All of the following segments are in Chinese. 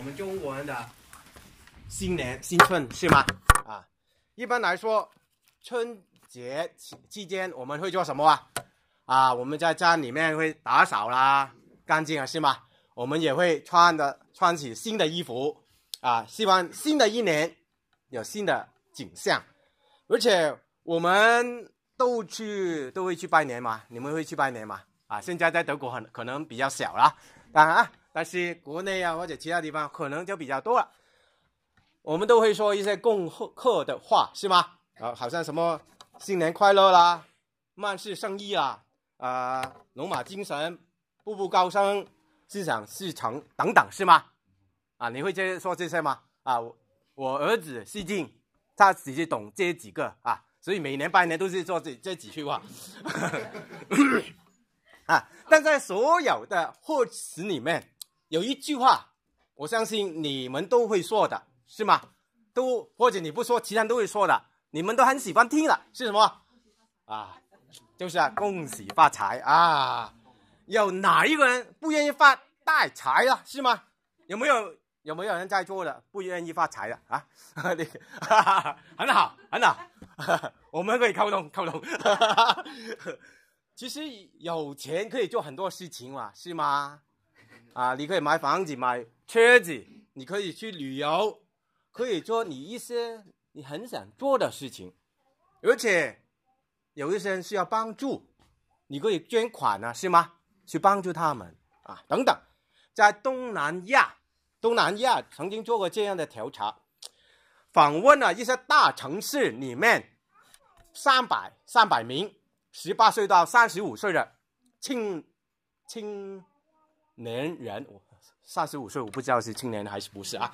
们中国人的新年新春是吗？啊，一般来说，春节期间我们会做什么啊？啊，我们在家里面会打扫啦，干净啊，是吗？我们也会穿起新的衣服啊，希望新的一年有新的景象。而且我们都会去拜年嘛，你们会去拜年吗？啊，现在在德国可能比较小啦，当然啊，但是国内啊或者其他地方可能就比较多了。我们都会说一些恭贺的话，是吗？啊，好像什么新年快乐啦，万事胜意啦，龙马精神，步步高升，心想事成等等，是吗？啊，你会说这些吗？啊，我儿子西进，他只是懂这几个啊，所以每年拜年都是说这几句话。啊，但在所有的贺词里面，有一句话，我相信你们都会说的，是吗？或者你不说，其他人都会说的，你们都很喜欢听的，是什么？啊，就是恭喜发财啊！有哪一个人不愿意发大财了，是吗？有没有人在座的不愿意发财的啊？很好，很好，我们可以沟通。其实有钱可以做很多事情嘛，是吗？啊，你可以买房子、买车子，你可以去旅游，可以做你一些你很想做的事情。而且有一些人需要帮助，你可以捐款啊，是吗？去帮助他们啊，等等。在东南亚曾经做过这样的调查，访问了一些大城市里面300名18岁到35岁的青年人，35岁我不知道是青年还是不是啊。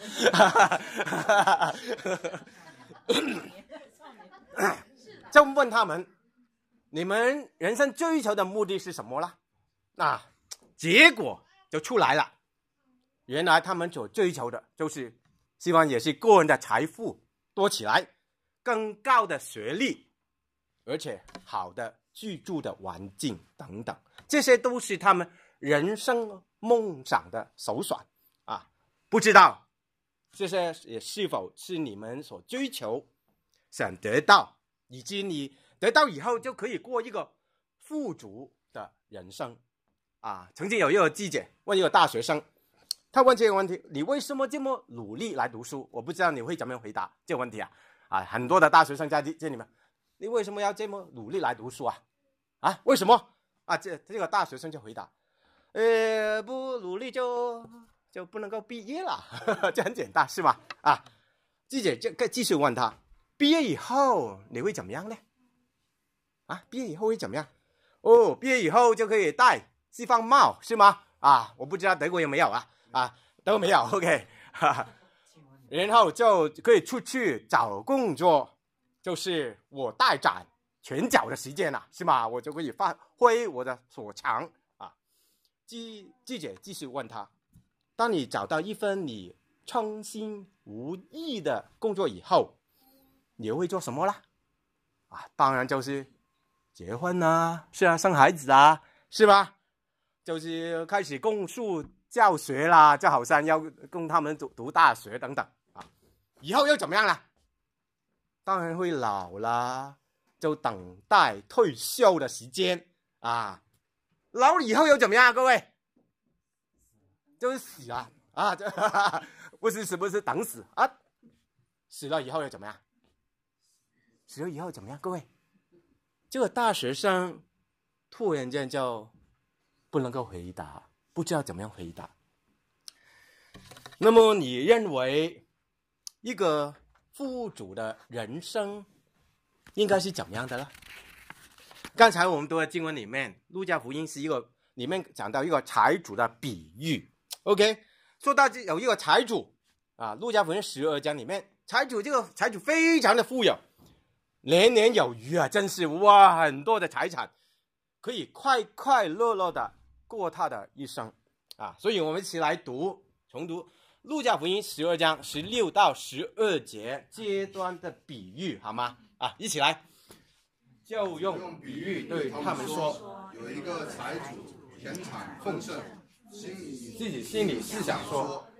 就问他们，你们人生追求的目的是什么啦？啊，结果就出来了，原来他们所追求的就是希望也是个人的财富多起来，更高的学历，而且好的居住的环境等等，这些都是他们人生梦想的首选啊！不知道这些也是否是你们所追求、想得到，以及你得到以后就可以过一个富足的人生啊！曾经有一个记者问一个大学生，他问这个问题：你为什么这么努力来读书？我不知道你会怎么样回答这个问题啊！啊，很多的大学生在这里面，你为什么要这么努力来读书啊？啊，为什么？啊，这个大学生就回答，不努力就不能够毕业了，这很简单，是吧？啊，记者就继续问他，毕业以后你会怎么样呢？啊，毕业以后会怎么样？哦，毕业以后就可以戴西方帽，是吗？啊，我不知道德国有没有啊？啊，都没有 ，OK， 然后就可以出去找工作，就是我大展拳脚的时间了，是吗？我就可以发挥我的所长啊。记者继续问他，当你找到一份你称心如意的工作以后，你会做什么啦？啊，当然就是结婚啊，是啊，生孩子啊，是吧？就是开始供述教学啦，就好像要供他们读大学等等啊。以后又怎么样啦？当然会老啦，就等待退休的时间啊。老了以后又怎么样？各位，就是死了啊！不是等死啊！死了以后又怎么样？死了以后怎么样？各位，这个大学生突然间就不能够回答，不知道怎么样回答。那么你认为一个富足的人生应该是怎么样的呢？刚才我们读的经文里面，路加福音是里面讲到一个财主的比喻。OK， 说到有一个财主啊，路加福音12章里面，这个财主非常的富有，年年有余啊，真是哇，很多的财产，可以快快乐乐的过他的一生啊。所以我们一起来重读路加福音12章16到12节阶段的比喻，好吗？啊，一起来，就用比喻对他们说， 有一个财主田产丰盛， 自己心里是想说，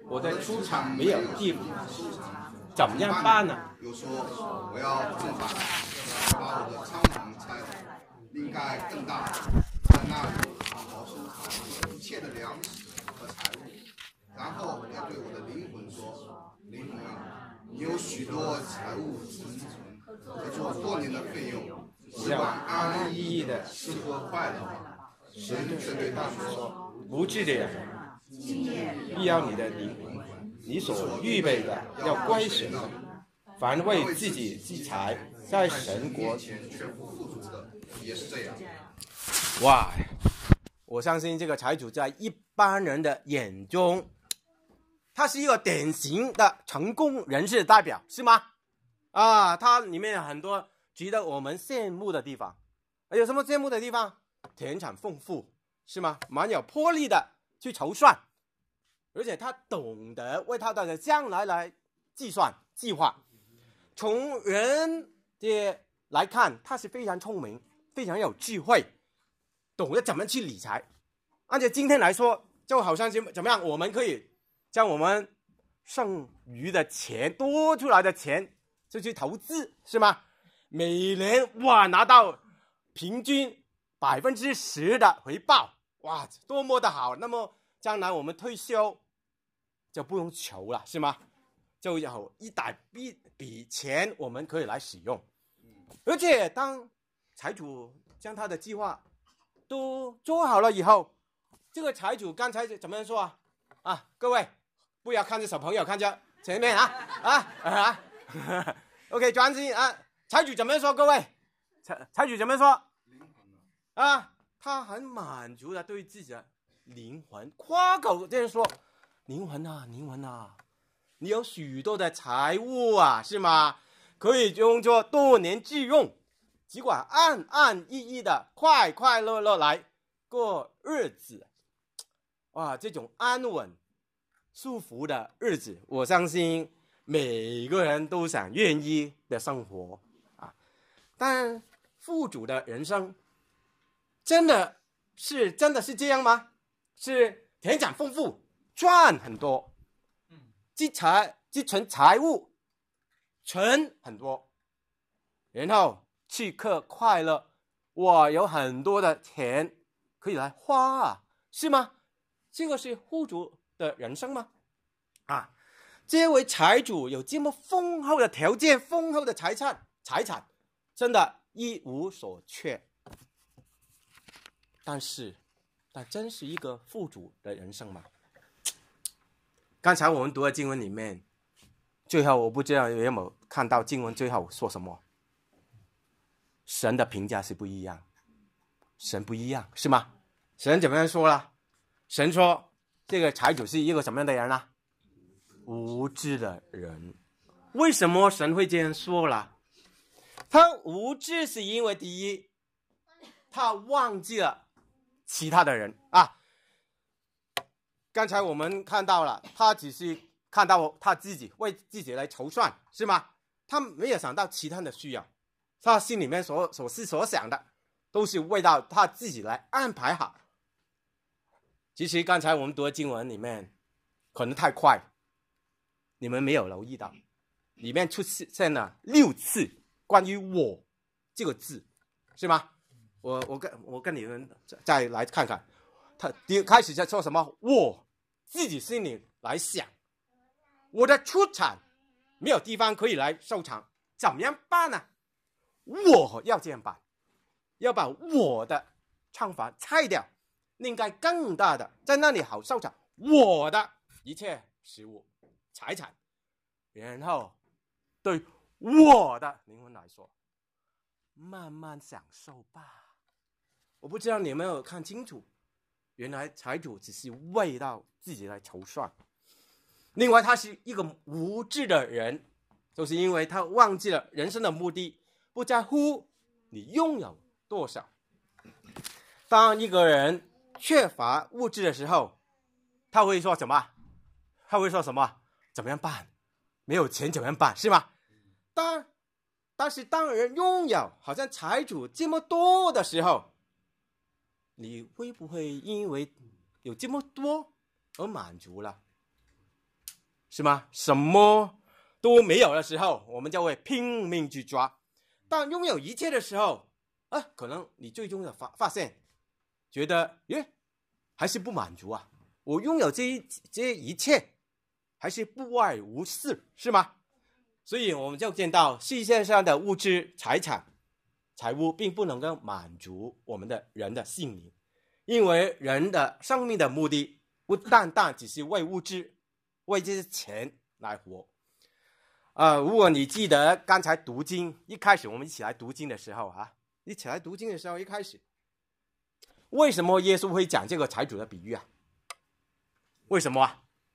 我的出场没有地方，怎么样办呢？ 又说我要种饭，把我的仓房拆了，另盖更大的，在那里好好收藏一切的粮食和财物。然后要对我的灵魂说：灵魂啊，你有许多财物存和做多年的费用，只管安安逸逸的吃喝快乐吧。神却对他说： 无知的人，必要你的灵魂，你所预备的要归神的。凡为自己积财，在神国前却不富足的，也是这样。 哇，我相信这个财主在一般人的眼中，他是一个典型的成功人士代表，是吗？啊，他里面有很多值得我们羡慕的地方。有什么羡慕的地方？田产丰富，是吗？蛮有魄力的去筹算，而且他懂得为他的将来来计算计划。从人的来看，他是非常聪明，非常有智慧，懂得怎么去理财。按照今天来说，就好像怎么样，我们可以将我们剩余的钱、多出来的钱就去投资，是吗？每年哇拿到平均10%的回报，哇，多么的好！那么将来我们退休就不用求了，是吗？就有一大笔钱我们可以来使用。而且当财主将他的计划都做好了以后，这个财主刚才怎么说啊？啊，各位不要看着小朋友，看着前面OK， 专心啊！财主怎么说？各位，财主怎么说？啊，他很满足的对自己的灵魂夸口这样说：灵魂啊，灵魂啊，你有许多的财物啊，是吗？可以用作多年之用，只管安安逸逸的、快快乐乐来过日子。哇，这种安稳、舒服的日子，我相信每个人都想愿意的生活啊。但富足的人生，真的是这样吗？是田产丰富，赚很多，积存财物，存很多，然后去刻快乐，哇，有很多的钱可以来花啊，是吗？这个是富足的人生吗？啊，这位财主有这么丰厚的条件、丰厚的财产，真的一无所缺。但真是一个富足的人生吗？刚才我们读的经文里面，最后我不知道有没有看到经文最后说什么？神的评价是不一样，神不一样，是吗？神怎么样说了？神说这个财主是一个什么样的人呢？无知的人。为什么神会这样说了？他无知是因为第一，他忘记了其他的人啊。刚才我们看到了，他只是看到他自己为自己来筹算，是吗？他没有想到其他的需要，他心里面所思所想的都是为到他自己来安排好。其实刚才我们读的经文里面可能太快，你们没有留意到，里面出现了6次关于我这个字，是吗？我跟你们再来看看，他开始在说什么？我自己心里来想，我的出产没有地方可以来收藏，怎么样办呢？我要这样办，要把我的仓房拆掉，另盖更大的，在那里好收藏我的一切食物、财产，然后对我的灵魂来说，慢慢享受吧。我不知道你有没有看清楚，原来财主只是为到自己来筹算。另外，他是一个无知的人，就是因为他忘记了人生的目的，不在乎你拥有多少。当一个人缺乏物质的时候，他会说什么？怎么样办？没有钱怎么样办？是吗？但是当人拥有好像财主这么多的时候，你会不会因为有这么多而满足了？ 是吗？什么都没有的时候，我们就会拼命去抓。当拥有一切的时候，可能你最终的发现，觉得还是不满足啊！我拥有这一切，还是不外无事，是吗？所以我们就见到世界上的物质、财物，并不能够满足我们的人的心灵，因为人的生命的目的不单单只是为物质、为这些钱来活。如果你记得刚才读经一开始我们一起来读经的时候一开始为什么耶稣会讲这个财主的比喻啊？为什么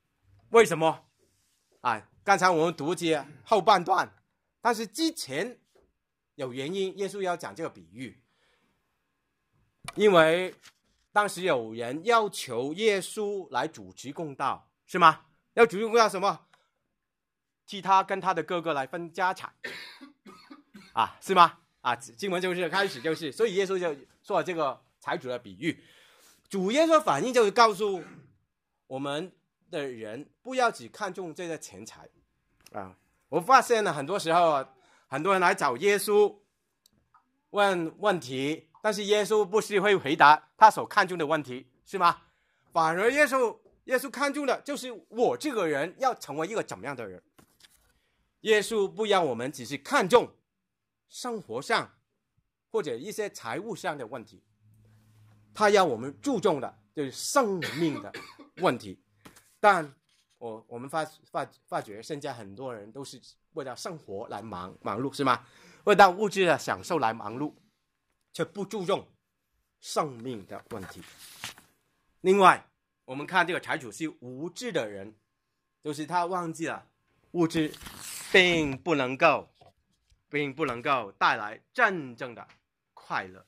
刚才我们读这后半段，但是之前有原因，耶稣要讲这个比喻，因为当时有人要求耶稣来主持公道，是吗？要主持公道什么？替他跟他的哥哥来分家产是吗？经文就是开始就是，所以耶稣就说了这个财主的比喻。主耶稣反应就是告诉我们的人不要只看重这个钱财我发现呢，很多时候很多人来找耶稣问问题，但是耶稣不是会回答他所看重的问题，是吗？反而耶稣看重的就是我这个人要成为一个怎么样的人。耶稣不要我们只是看重生活上或者一些财务上的问题，他要我们注重的就是生命的问题。但我们发觉现在很多人都是为了生活来忙碌，是吗？为了物质的享受来忙碌，却不注重生命的问题。另外我们看这个财主是无知的人，就是他忘记了物质并不能够带来真正的快乐。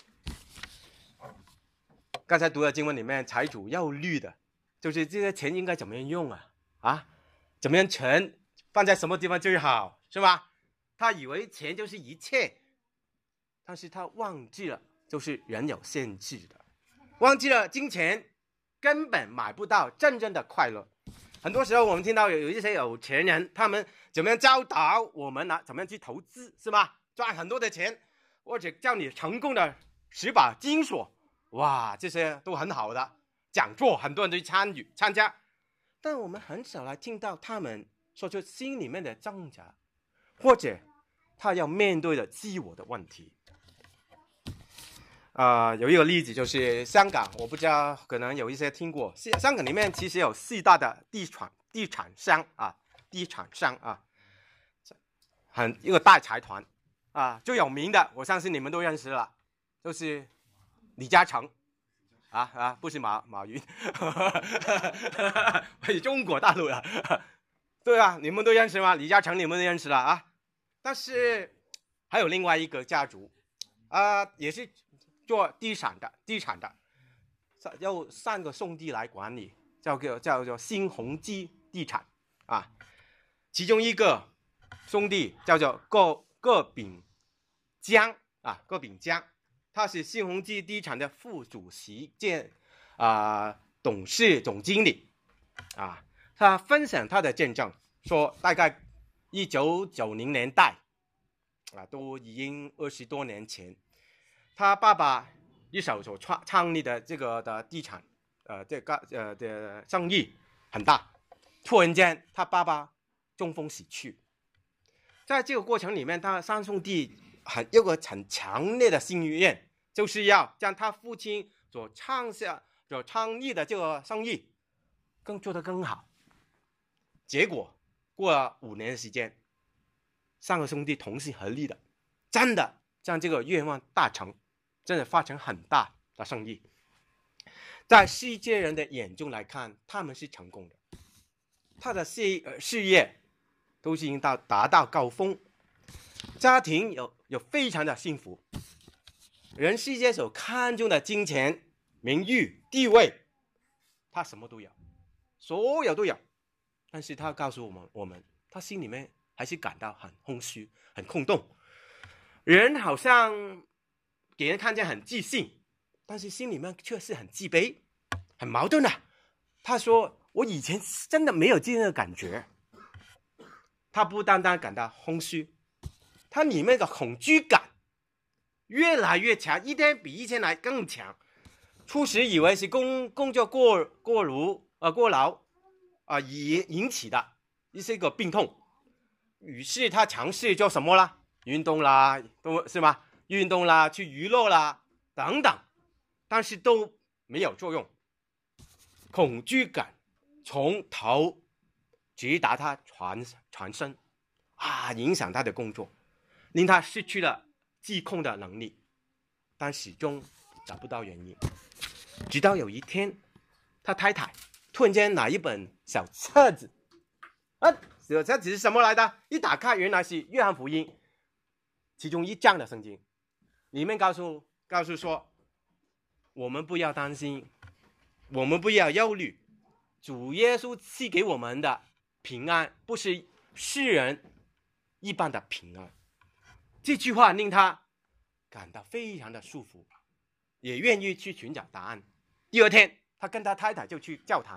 刚才读的经文里面，财主要虑的就是这些钱应该怎么样用怎么样存，放在什么地方最好，是吧？他以为钱就是一切，但是他忘记了就是人有限制的，忘记了金钱根本买不到真正的快乐。很多时候我们听到有一些有钱人，他们怎么样教导我们怎么样去投资，是吧？赚很多的钱，或者叫你成功的10把金锁，哇，这些都很好的讲座，很多人都去参加，但我们很少来听到他们说出心里面的挣扎，或者他要面对的自我的问题。有一个例子就是香港，我不知道可能有一些听过，香港里面其实有4大的地产商一个大财团最有名的，我相信你们都认识了，就是李嘉诚不是马云中国大陆的对你们都认识吗？李嘉诚你们都认识了但是还有另外一个家族也是做地产的，由3个兄弟来管理，叫做新鸿基地产其中一个兄弟叫做葛炳江他是新鸿基地产的副主席兼董事总经理他分享他的见证，说大概1990年代都已经20多年前，他爸爸一手所创立的这个的地产的生意很大，突然间他爸爸中风死去。在这个过程里面，他3兄弟有个很强烈的心愿，就是要将他父亲所创立的这个生意做得更好。结果过了5年的时间，3个兄弟同心合力的真的将这个愿望达成，真的发成很大的生意。在世界人的眼中来看，他们是成功的，他的事业都已经达到高峰，家庭有非常的幸福，人世界所看重的金钱、名誉、地位，他什么都有，所有都有。但是他告诉我们他心里面还是感到很空虚、很空洞。人好像给人看见很自信，但是心里面却是很自卑、很矛盾的。他说我以前真的没有这样的感觉。他不单单感到空虚，他里面的恐惧感越来越强，一天比一天来更强。初时以为是工作过劳引起的一个病痛，于是他尝试做什么啦？运动啦，是吗？运动啦，去娱乐啦，等等，但是都没有作用。恐惧感从头直达他全身影响他的工作，令他失去了自控的能力，但始终找不到原因。直到有一天，他太太突然间拿一本小册子，小册子是什么来的？一打开，原来是约翰福音其中一章的圣经，里面告诉说，我们不要担心，我们不要忧虑，主耶稣赐给我们的平安，不是世人一般的平安。这句话令他感到非常的舒服，也愿意去寻找答案。第二天，他跟他太太就去教堂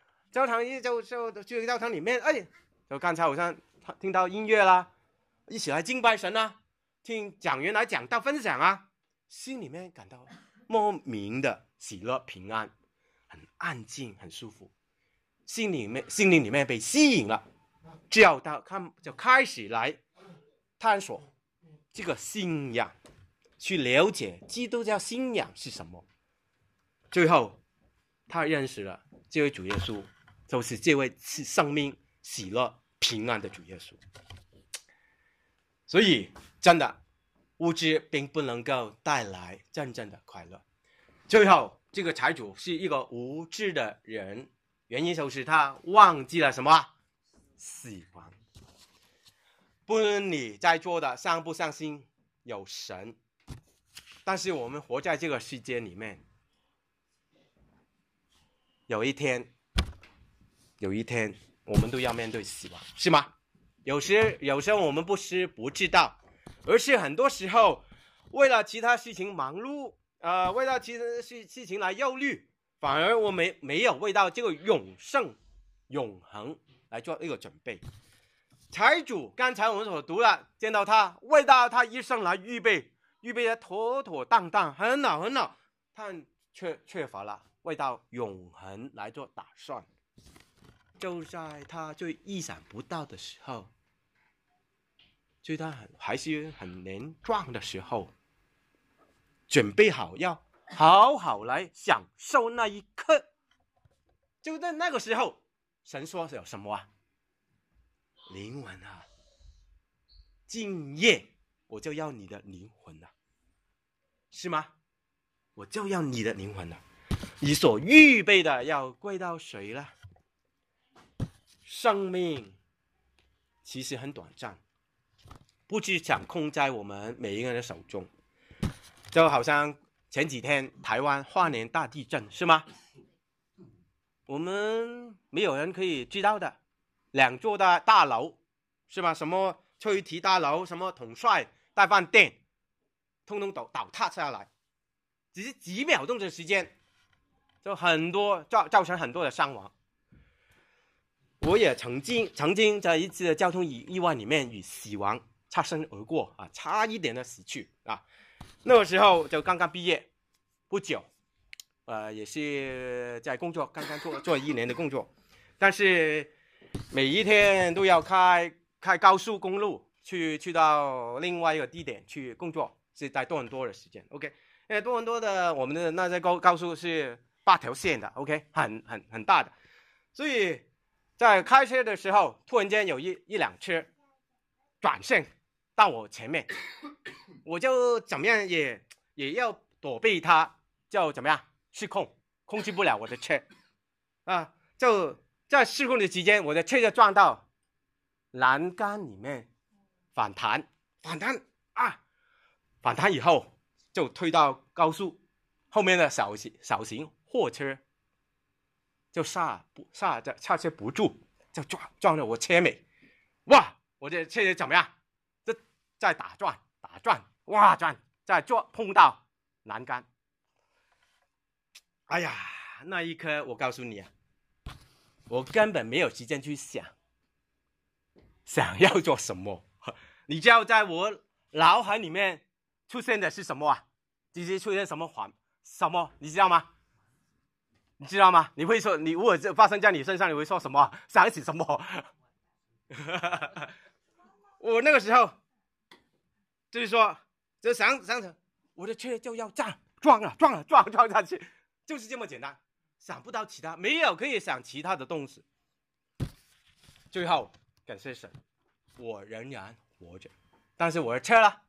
去教堂里面，就刚才好像听到音乐啦，一起来敬拜神啦，听讲员来讲道分享啊，心里面感到莫名的喜乐平安，很安静，很舒服，心灵里面被吸引了，就开始来探索这个信仰，去了解基督教信仰是什么。最后他认识了这位主耶稣，就是这位赐生命喜乐平安的主耶稣。所以真的物质并不能够带来真正的快乐。最后这个财主是一个无知的人，原因就是他忘记了什么？死亡。不论你在座的相不相信有神，但是我们活在这个世界里面，有一天我们都要面对死亡，是吗？有时候我们不是不知道，而是很多时候为了其他事情忙碌，为了其他事情来忧虑，反而我们没有为到这个永恒来做一个准备。财主刚才我们所读了，见到他为到他一生来预备的妥妥当当，很好，但却缺乏了为到永恒来做打算。就在他最意想不到的时候，就他还是很年壮的时候，准备好要好好来享受那一刻。就在那个时候，神说有什么啊？灵魂啊，今夜我就要你的灵魂了，是吗？我就要你的灵魂了。你所预备的要归到谁了？生命其实很短暂，不只掌控在我们每一个人的手中。就好像前几天台湾花莲大地震，是吗？我们没有人可以知道的，2座的大楼，是吧？什么吹堤大楼，什么统帅大饭店，通通倒塌下来，只是几秒钟的时间，就造成很多的伤亡。我也曾经在一次的交通意外里面与死亡擦身而过啊，差一点的死去啊。那个时候就刚刚毕业不久，也是在工作，刚刚做1年的工作，但是每一天都要开高速公路去到另外一个地点去工作，是在多伦多的时间。OK， 因为多伦多的我们的那些高速是8条线的 ，OK， 很大的，所以在开车的时候，突然间有一辆车转身到我前面，我就怎么样也要躲避它，就怎么样失控，控制不了我的车啊！就在失控的期间，我的车就撞到栏杆里面，反弹以后就推到高速后面的小型货车。就刹车不住，就撞了我车尾，哇！我这车怎么样？这在打转，再碰到栏杆。哎呀，那一刻我告诉你啊， 我根本没有时间去想要做什么。你知道在我脑海里面出现的是什么啊？直接出现什么你知道吗？你知道吗？你会说，你如果发生在你身上，你会说什么？想起什么？我那个时候就是说，就想着我的车就要撞下去，就是这么简单，想不到其他，没有可以想其他的东西。最后感谢神，我仍然活着，但是我的车了，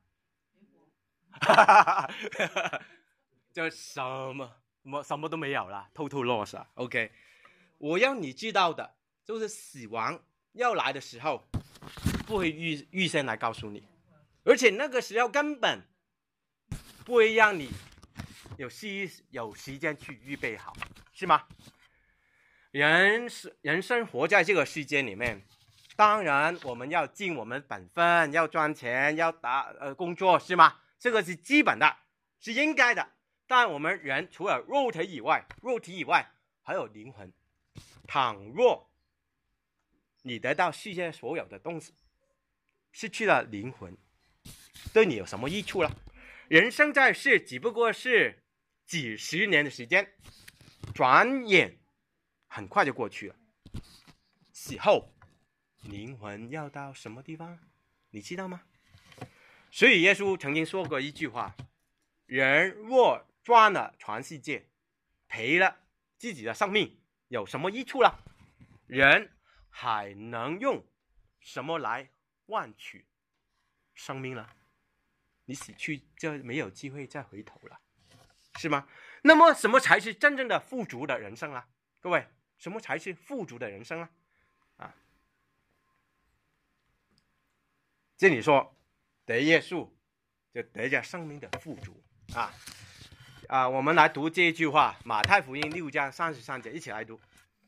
就什么都没有了 ，total loss 啊。OK， 我要你知道的就是死亡要来的时候，不会预先来告诉你，而且那个时候根本不会让你有时间去预备好，是吗？人生活在这个世界里面，当然我们要尽我们本分，要赚钱，要工作，是吗？这个是基本的，是应该的。但我们人除了肉体以外还有灵魂。倘若你得到世界所有的东西，失去了灵魂，对你有什么益处了？人生在世只不过是几十年的时间，转眼很快就过去了。死后灵魂要到什么地方，你知道吗？所以耶稣曾经说过一句话，人若赚了全世界，赔了自己的生命，有什么益处了？人还能用什么来换取生命了？你死去就没有机会再回头了，是吗？那么什么才是真正的富足的人生啊？各位，什么才是富足的人生啊？这里说得耶稣就得着生命的富足我们来读这一句话，马太福音6章33节，一起来读。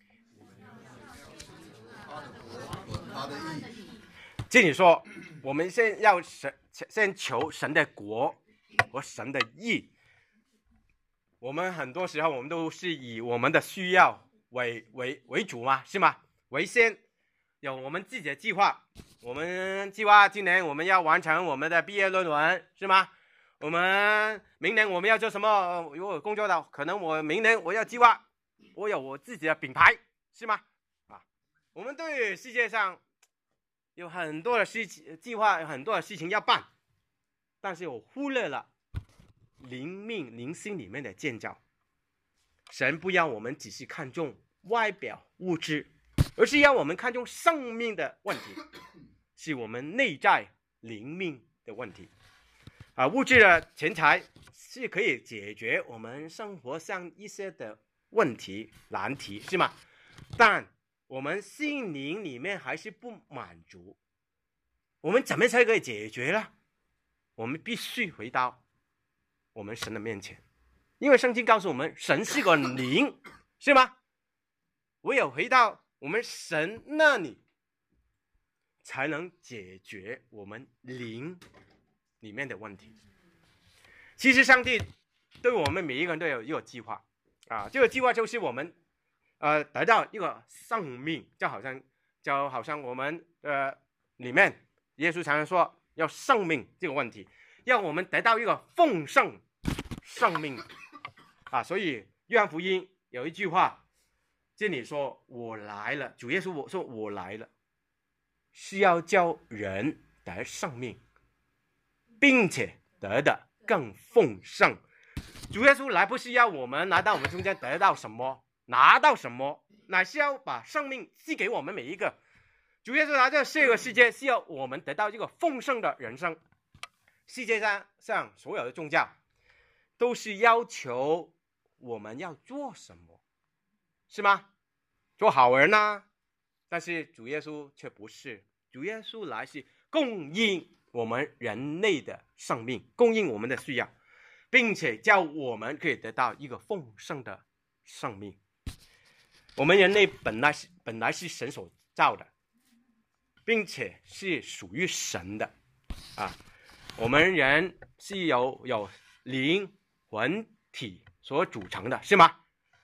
这里说我们先求神的国和神的义。我们很多时候我们都是以我们的需要为主嘛，是吗？为先，有我们自己的计划。我们计划今年我们要完成我们的毕业论文，是吗？我们明年我们要做什么？如果工作的，可能我明年我要计划，我有我自己的品牌，是吗？我们对世界上有很多的计划，有很多的事情要办，但是我忽略了灵性里面的建造。神不要我们只是看重外表物质，而是要我们看重生命的问题，是我们内在灵命的问题。物质的钱财是可以解决我们生活上一些的问题难题，是吗？但我们心灵里面还是不满足，我们怎么才可以解决呢？我们必须回到我们神的面前，因为圣经告诉我们神是个灵，是吗？唯有回到我们神那里，才能解决我们灵里面的问题。其实上帝对我们每一个人都有一个计划这个计划就是我们得到一个生命，就好像我们里面耶稣常常说要生命这个问题，要我们得到一个丰盛生命所以约翰福音有一句话，这里说我来了，主耶稣说我来了是要叫人得生命，并且得的更丰盛。主耶稣来不是要我们来到我们中间得到什么拿到什么，乃是要把生命赐给我们每一个。主耶稣来到这个世界是要我们得到一个丰盛的人生。世界上所有的宗教都是要求我们要做什么，是吗？做好人但是主耶稣却不是，主耶稣来是供应我们人类的生命，供应我们的需要，并且叫我们可以得到一个丰盛的生命。我们人类本来是神所造的，并且是属于神的我们人是由灵魂体所组成的，是吗？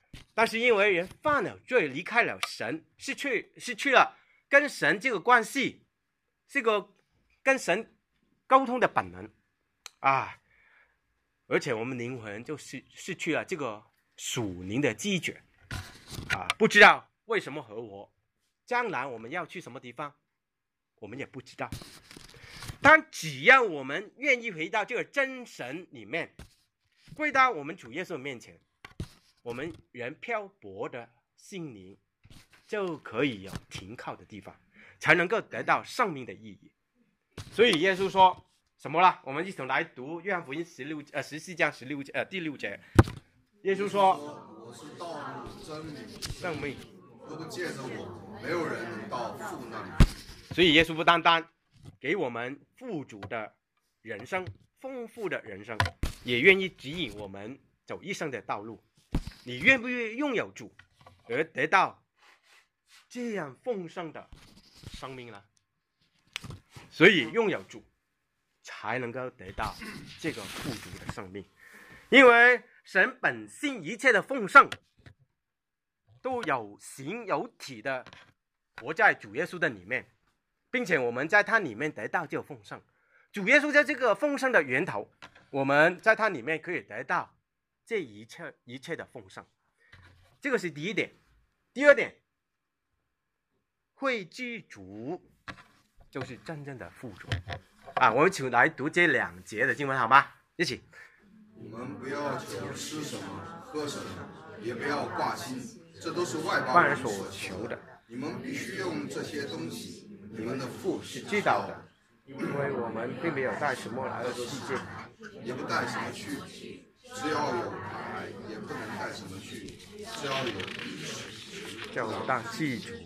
但是因为人犯了罪，离开了神，失去了跟神这个关系，这个跟神沟通的本能啊，而且我们灵魂就失去了这个属灵的知觉啊，不知道为什么和我将来我们要去什么地方，我们也不知道。但只要我们愿意回到这个真神里面，归到我们主耶稣面前，我们人漂泊的心灵就可以有停靠的地方，才能够得到生命的意义。所以耶稣说什么了？我们一同来读约翰福音14章第6节。耶稣说：“ 我是道路、真理、 生命， 如不借着我，没有人能到父那里。” 所以耶稣不单单给我们富足的人生、丰富的人生，也愿意指引我们走一生的道路。你愿不愿意拥有主，而得到这样丰盛的生命呢？所以拥有主，才能够得到这个富足的生命。因为神本性一切的丰盛，都有形有体的活在主耶稣的里面，并且我们在他里面得到这个丰盛。主耶稣在这个丰盛的源头，我们在他里面可以得到这一切的丰盛。这个是第一点。第二点，会知足就是真正的富足啊！我们一起来读这2节的经文好吗？一起。 你们不要求吃什么喝什么，也不要挂心，这都是外邦人所求的。你们必须用这些东西，你们的父是知道的， 因为我们并没有带什么来到世界， 也不带什么去，只要有牌，也不能带什么去，只要有衣食， 就当记住。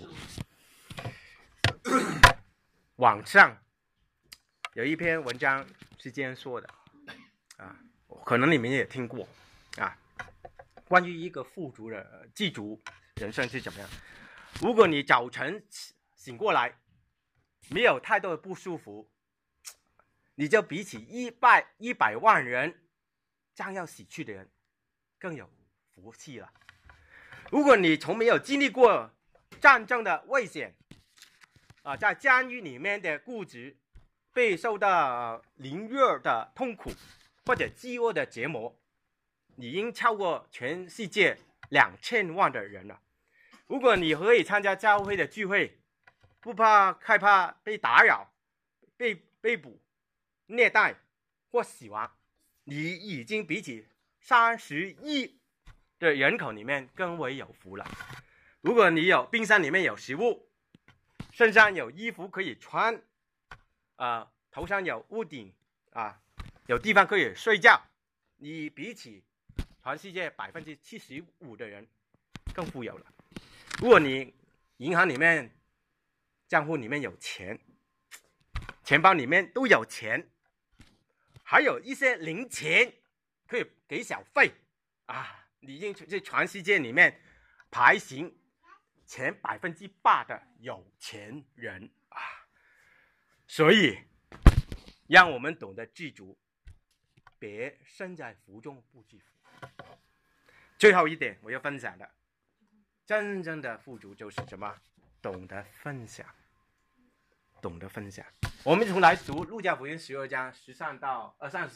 网上有一篇文章是这样说的啊，可能你们也听过啊，关于一个富足的记足人生是怎么样。如果你早晨醒过来没有太多的不舒服，你就比起100万人将要死去的人更有福气了。如果你从没有经历过战争的危险啊，在监狱里面的固执，被受到凌虐的痛苦，或者饥饿的折磨，你已经超过全世界2000万的人了。如果你可以参加教会的聚会，不害怕被打扰、被捕、虐待或死亡，你已经比起30亿的人口里面更为有福了。如果你有冰箱里面有食物，身上有衣服可以穿，头上有屋顶有地方可以睡觉，你比起全世界75%的人更富有了。如果你银行里面账户里面有钱，钱包里面都有钱，还有一些零钱可以给小费你已经在全世界里面排行前8%的有钱人所以让我们懂得知足，别身在福中不知福。最后一点我要分享的，真正的富足就是什么？懂得分享，懂得分享。我们一同来读路加福音12章33到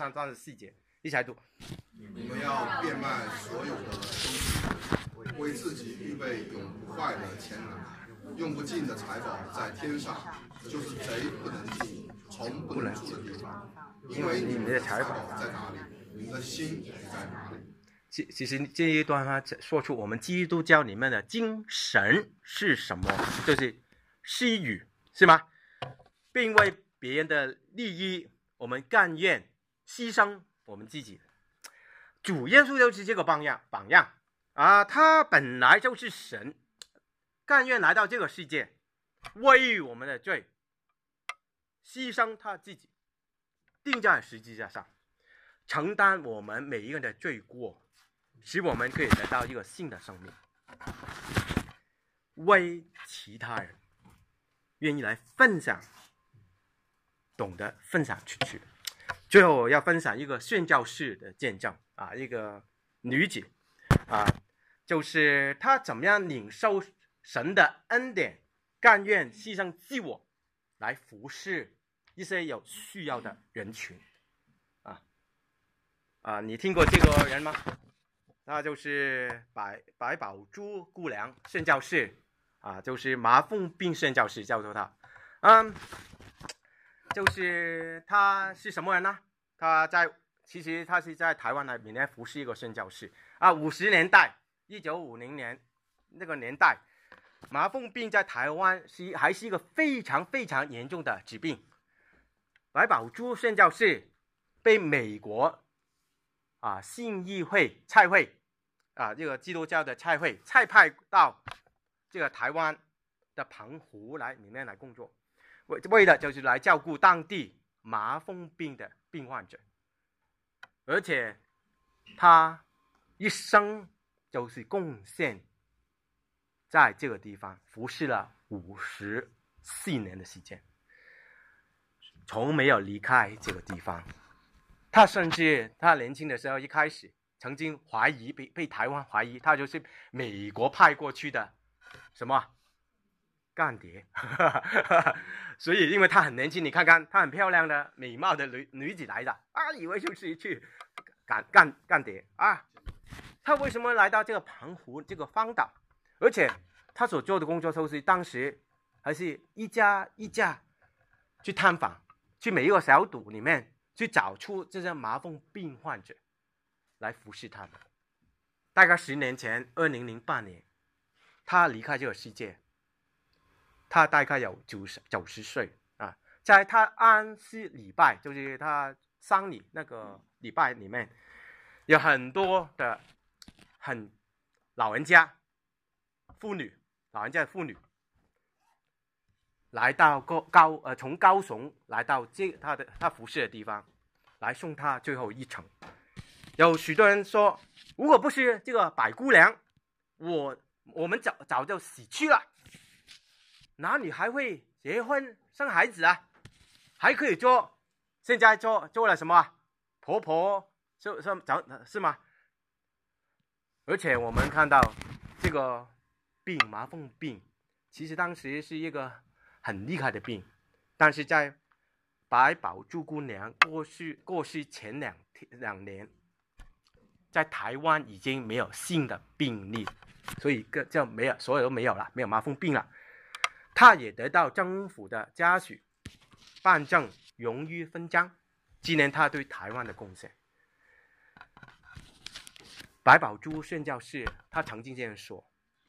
34节，一起来读。 你们要变卖所有的东西，为自己预备永不坏的钱囊，用不尽的财宝在天上，就是贼不能进，虫不能蛀的地方。因为你们的财宝在哪里，你们的心也在哪里。 其实这一段说出我们基督教里面的精神是什么，就是施予，是吗？并为别人的利益，我们甘愿牺牲我们自己。主耶稣就是这个榜样他本来就是神，甘愿来到这个世界，为我们的罪牺牲他自己，钉在十字架上，承担我们每一个人的罪过，使我们可以得到一个新的生命，为其他人愿意来分享，懂得分享出去。最后我要分享一个宣教士的见证一个女子就是他怎么样领受神的恩典，甘愿牺牲自我来服侍一些有需要的人群。你听过这个人吗？那就是百宝珠姑娘宣教士就是麻风病宣教士叫做他。就是他是什么人呢？其实他是在台湾里面服侍一个宣教士50年代1950年那个年代，麻风病在台湾还是一个非常非常严重的疾病。百宝珠宣教士被美国信义会差会这个基督教的差会差派到这个台湾的澎湖里面来工作，为的就是来照顾当地麻风病的病患者。而且他一生就是贡献在这个地方服侍了54年的时间，从没有离开这个地方。他甚至他年轻的时候一开始曾经怀疑被台湾怀疑他就是美国派过去的什么间谍所以因为他很年轻，你看看他很漂亮的美貌的女子来的以为就是去间谍他为什么来到这个澎湖这个荒岛？而且他所做的工作就是当时还是一家一家去探访，去每一个小岛里面去找出这些麻风病患者来服侍他们。大概10年前2008年他离开这个世界，他大概有90岁在他安息礼拜，就是他丧礼那个礼拜里面，有很多的老人家妇女来到从高雄来到他服侍的地方来送他最后一程。有许多人说，如果不是这个百姑娘，我们早就死去了，哪里还会结婚生孩子还可以现在做了什么婆婆是吗？而且我们看到这个麻风病其实当时是一个很厉害的病，但是在百宝珠姑娘过世前两年，在台湾已经没有新的病例，所以就没有，所有都没有了，没有麻风病了。他也得到政府的嘉许，颁证荣誉勋章，纪念他对台湾的贡献。百宝珠宣教士他曾经这样说，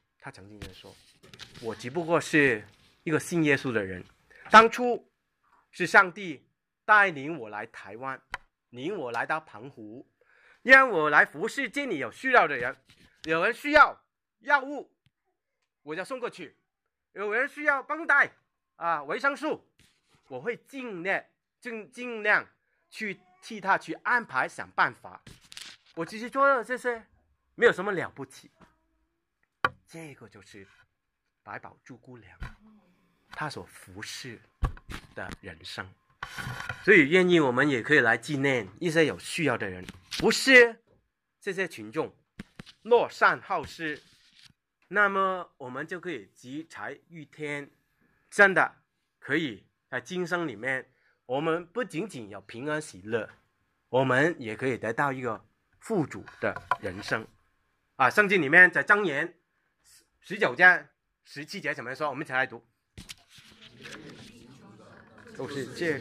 我只不过是一个信耶稣的人，当初是上帝带领我来台湾，领我来到澎湖，让我来服侍这里有需要的人。有人需要药物，我就送过去；有人需要绷带维生素，我会尽量去替他去安排想办法。我只是做了这些，没有什么了不起。这个就是百宝珠姑娘她所服侍的人生。所以愿意我们也可以来纪念一些有需要的人，不是这些群众乐善好施，那么我们就可以积财育天，真的可以在今生里面，我们不仅仅有平安喜乐，我们也可以得到一个富足的人生圣经里面在箴言19章17节怎么说？我们一起来读。都是借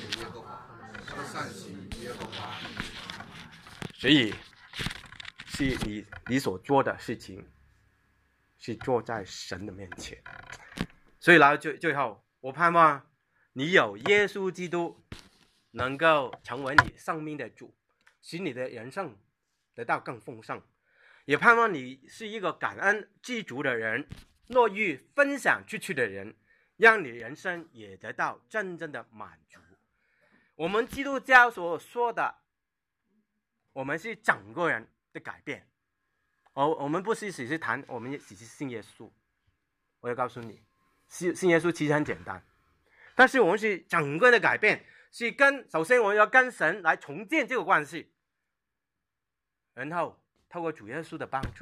所以是你所做的事情是做在神的面前。所以来到最后，我盼望你有耶稣基督能够成为你生命的主，使你的人生得到更丰盛。也盼望你是一个感恩知足的人，乐于分享出去的人，让你人生也得到真正的满足。我们基督教所说的，我们是整个人的改变。我们不是只是谈我们只是信耶稣。我要告诉你，信耶稣其实很简单，但是我们是整个的改变，是首先我们要跟神来重建这个关系，然后透过主耶稣的帮助，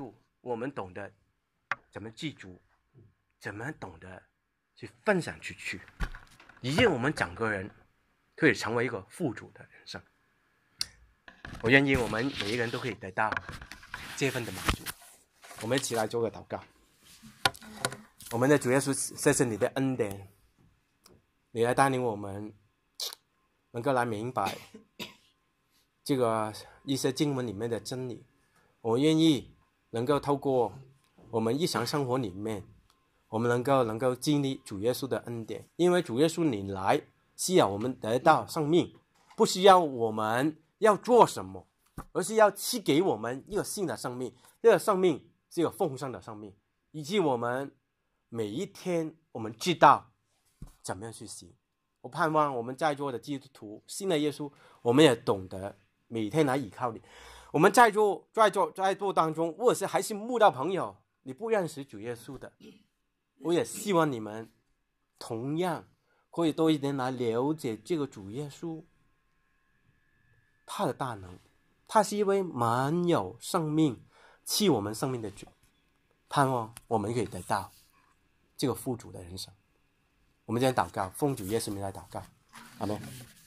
我们懂得怎么记住，怎么懂得去分享出去，以致我们整个人可以成为一个富足的人生。我愿意我们每一个人都可以得到这份的满足。我们一起来做个祷告。我们的主耶稣，谢谢你的恩典，你来带领我们能够来明白这个一些经文里面的真理。我愿意能够透过我们日常生活里面，我们能够经历主耶稣的恩典，因为主耶稣你来是要我们得到生命，不是要我们要做什么，而是要赐给我们一个新的生命。这个生命是一个丰盛的生命，以及我们每一天我们知道怎么样去行。我盼望我们在座的基督徒，信了耶稣，我们也懂得每天来依靠你。我们在座当中，或者是还是慕道朋友，你不认识主耶稣的，我也希望你们同样可以多一点来了解这个主耶稣，他的大能，他是一位满有生命赐我们生命的主。盼望我们可以得到这个富足的人生。我们今天祷告，奉主耶稣名来祷告，阿们。